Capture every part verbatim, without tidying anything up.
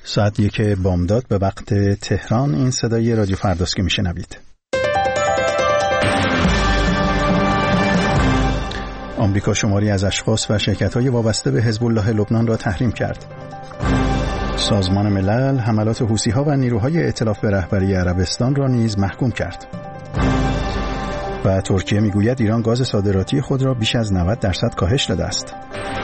ساعت یک بامداد به وقت تهران. این صدای رادیو فرداست که میشنوید. آمریکا شماری از اشخاص و شرکت‌های وابسته به حزب الله لبنان را تحریم کرد. سازمان ملل حملات حوثی‌ها و نیروهای ائتلاف به رهبری عربستان را نیز محکوم کرد. و ترکیه میگوید ایران گاز صادراتی خود را بیش از نود درصد کاهش داده است.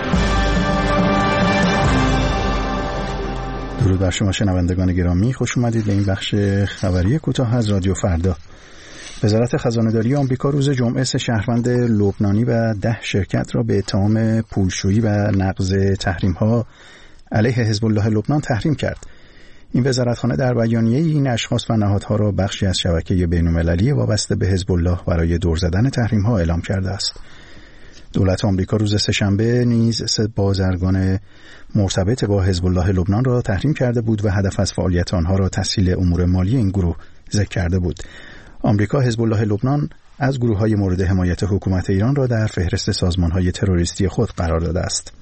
درود بر شما شنوندگان گرامی، خوش اومدید به این بخش خبری کوتاه از رادیو فردا. وزارت خزانه‌داری آمریکا روز جمعه سه شهروند لبنانی و ده شرکت را به اتهام پولشویی و نقض تحریم‌ها علیه حزب الله لبنان تحریم کرد. این وزارتخانه در بیانیه‌ای این اشخاص و نهادها را بخشی از شبکه بین‌المللی وابسته به حزب الله برای دور زدن تحریم‌ها اعلام کرده است. دولت آمریکا روز سه‌شنبه نیز سه بازرگان مرتبط با حزب الله لبنان را تحریم کرده بود و هدف از فعالیت آنها را تسهیل امور مالی این گروه ذکر کرده بود. آمریکا حزب الله لبنان از گروه‌های مورد حمایت حکومت ایران را در فهرست سازمان‌های تروریستی خود قرار داده است.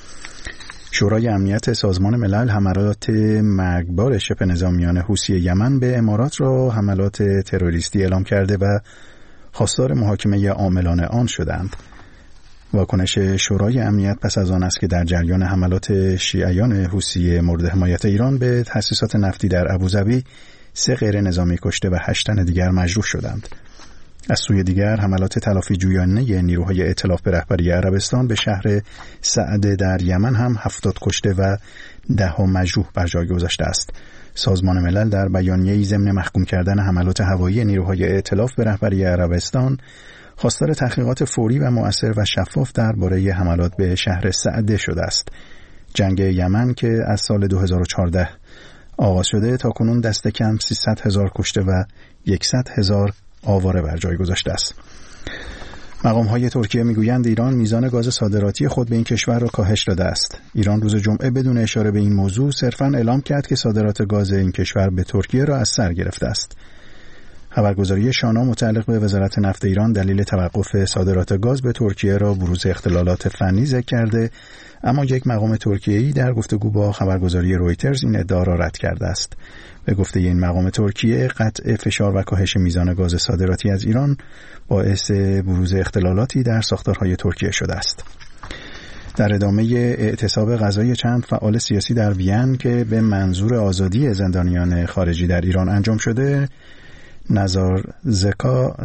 شورای امنیت سازمان ملل حملات مرگبار شبه نظامیان حوثی یمن به امارات را حملات تروریستی اعلام کرده و خواستار محاکمه عاملان آن شدند. واکنش شورای امنیت پس از آن است که در جریان حملات شیعیان حوثی مورد حمایت ایران به تأسیسات نفتی در ابوظبی سه غیر نظامی کشته و هشت تن دیگر مجروح شدند. از سوی دیگر حملات تلافی جویانه نیروهای ائتلاف به رهبری عربستان به شهر سعده در یمن هم هفتاد کشته و ده ها مجروح بر جای گذاشته است. سازمان ملل در بیانیه‌ای ضمن محکوم کردن حملات هوایی نیروهای ائتلاف به رهبری عربستان خواستار تحقیقات فوری و مؤثر و شفاف درباره حملات به شهر سعده شده است. جنگ یمن که از سال دو هزار و چهارده آغاز شده تا کنون دست کم سیصد هزار کشته و صد هزار آواره بر جای گذاشته است. مقام‌های ترکیه میگویند ایران میزان گاز صادراتی خود به این کشور را کاهش داده است. ایران روز جمعه بدون اشاره به این موضوع صرفاً اعلام کرد که صادرات گاز این کشور به ترکیه را از سر گرفته است. خبرگزاری شانا متعلق به وزارت نفت ایران دلیل توقف صادرات گاز به ترکیه را بروز اختلالات فنی ذکر کرده، اما یک مقام ترکیه‌ای در گفتگو با خبرگزاری رویترز این ادعا را رد کرده است. به گفته این مقام ترکیه، قطع فشار و کاهش میزان گاز صادراتی از ایران باعث بروز اختلالاتی در ساختارهای ترکیه شده است. در ادامه اعتصاب غذای چند فعال سیاسی در وین که به منظور آزادی زندانیان خارجی در ایران انجام شده، نزار زکا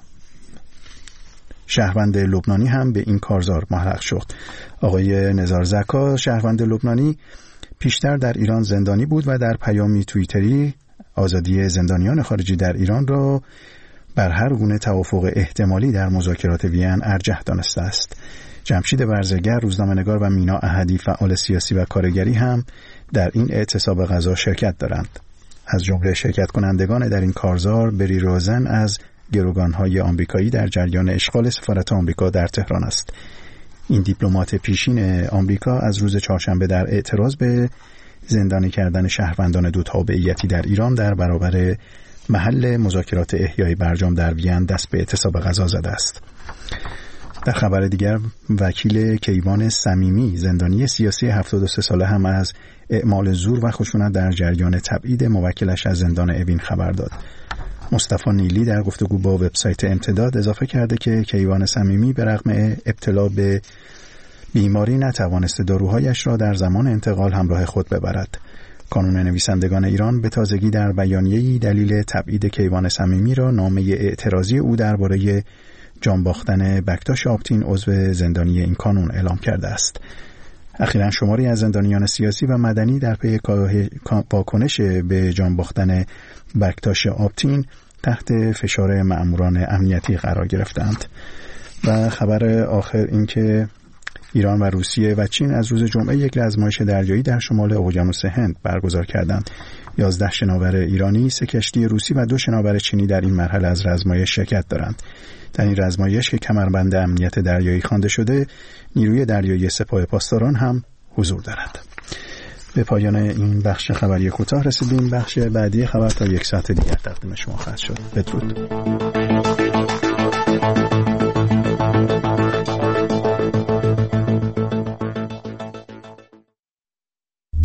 شهروند لبنانی هم به این کارزار ملحق شد. آقای نزار زکا شهروند لبنانی پیشتر در ایران زندانی بود و در پیامی توییتری آزادی زندانیان خارجی در ایران را بر هر گونه توافق احتمالی در مذاکرات وین ارجح دانسته است. جمشید برزگر، روزنامه‌نگار و مینا احدی فعال سیاسی و کارگری هم در این اعتصاب غذا شرکت دارند. از جمله شرکت کنندگان در این کارزار بری روزن از گروگان‌های آمریکایی در جریان اشغال سفارت آمریکا در تهران است. این دیپلمات پیشین آمریکا از روز چهارشنبه در اعتراض به زندانی کردن شهروندان دو تابعیتی در ایران در برابر محل مذاکرات احیای برجام در وین دست به اعتصاب غذا زده است. در خبر دیگر، وکیل کیوان صمیمی زندانی سیاسی هفتاد و سه ساله هم از اعمال زور و خشونت در جریان تبعید موکلش از زندان اوین خبر داد. مصطفی نیلی در گفتگو با وبسایت امتداد اضافه کرده که کیوان صمیمی به رغم ابتلا به بیماری نتوانسته داروهایش را در زمان انتقال همراه خود ببرد. کانون نویسندگان ایران به تازگی در بیانیه‌ای دلیل تبعید کیوان صمیمی را نامه اعتراضی او درباره جان باختن بکتاش آپتین عضو زندانی این کانون اعلام کرده است. اخیراً شماری از زندانیان سیاسی و مدنی در پی واکنش به جان باختن بکتاش آپتین تحت فشار مأموران امنیتی قرار گرفتند. و خبر آخر این که ایران و روسیه و چین از روز جمعه یک رزمایش دریایی در شمال اقیانوس هند برگزار کردند. یازده شناور ایرانی، سه کشتی روسی و دو شناور چینی در این مرحله از رزمایش شرکت دارند. در این رزمایش که کمربند امنیت دریایی خوانده شده، نیروی دریایی سپاه پاسداران هم حضور دارد. به پایان این بخش خبری کوتاه رسیدیم. بخش بعدی خبر تا یک ساعت دیگر تقدیم شما خواهد شد. بدرود.